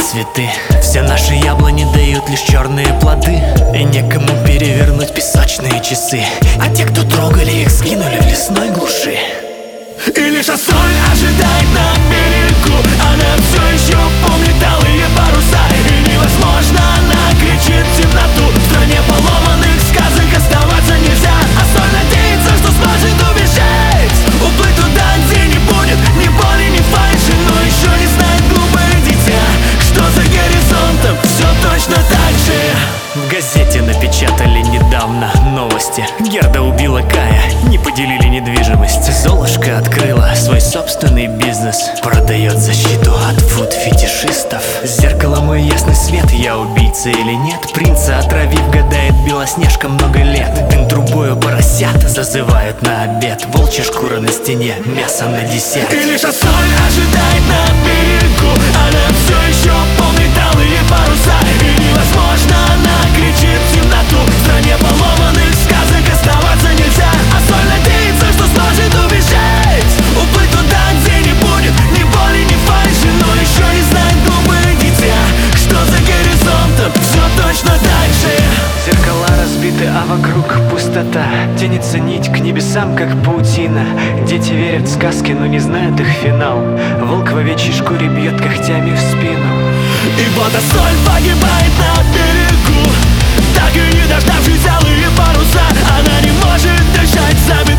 цветы. Все наши яблони дают лишь черные плоды, и некому перевернуть песочные часы. А те, кто трогали их, скинули в лесной глуши. И лишь соль ожидает на берегу. Она все еще помнит алые паруса, и невозможно, она кричит в темноту. В стране поломанных сказок оставаться нельзя, а соль надеется, что сможет убежать, уплыть туда, где не будет ни боли, ни фальши. Но еще не знает глупое дитя, что за горизонтом все точно так же. В газете напечатали недавно новости: Герда убила Кая, не поделили недвижимость. Золушка открыла свой собственный бизнес, продает защиту от фуд-фетишистов. Зеркало мой ясный свет, я убийца или нет? Принца отравив, гадает Белоснежка много лет. Дым трубою поросят зазывают на обед, волчья шкура на стене, мясо на десерт. И лишь соль ожидает на берегу. Она все еще помнит алые паруса, и невозможно, она кричит в темноту. В стране поломанных сказок оставаться нельзя, а соль надеется, что сможет убежать, уплыть туда, где не будет ни боли, ни фальши. Но еще не знает глупое дитя, что за горизонтом все точно так же. Зеркала разбиты, а вокруг пустота. Тянется нить к небесам, как паутина. Дети верят в сказки, но не знают их финал. Волк в овечьей шкуре бьет когтями в спину. И вот соль погибает на берегу, так и не дождавшись алые паруса. Она не может дышать,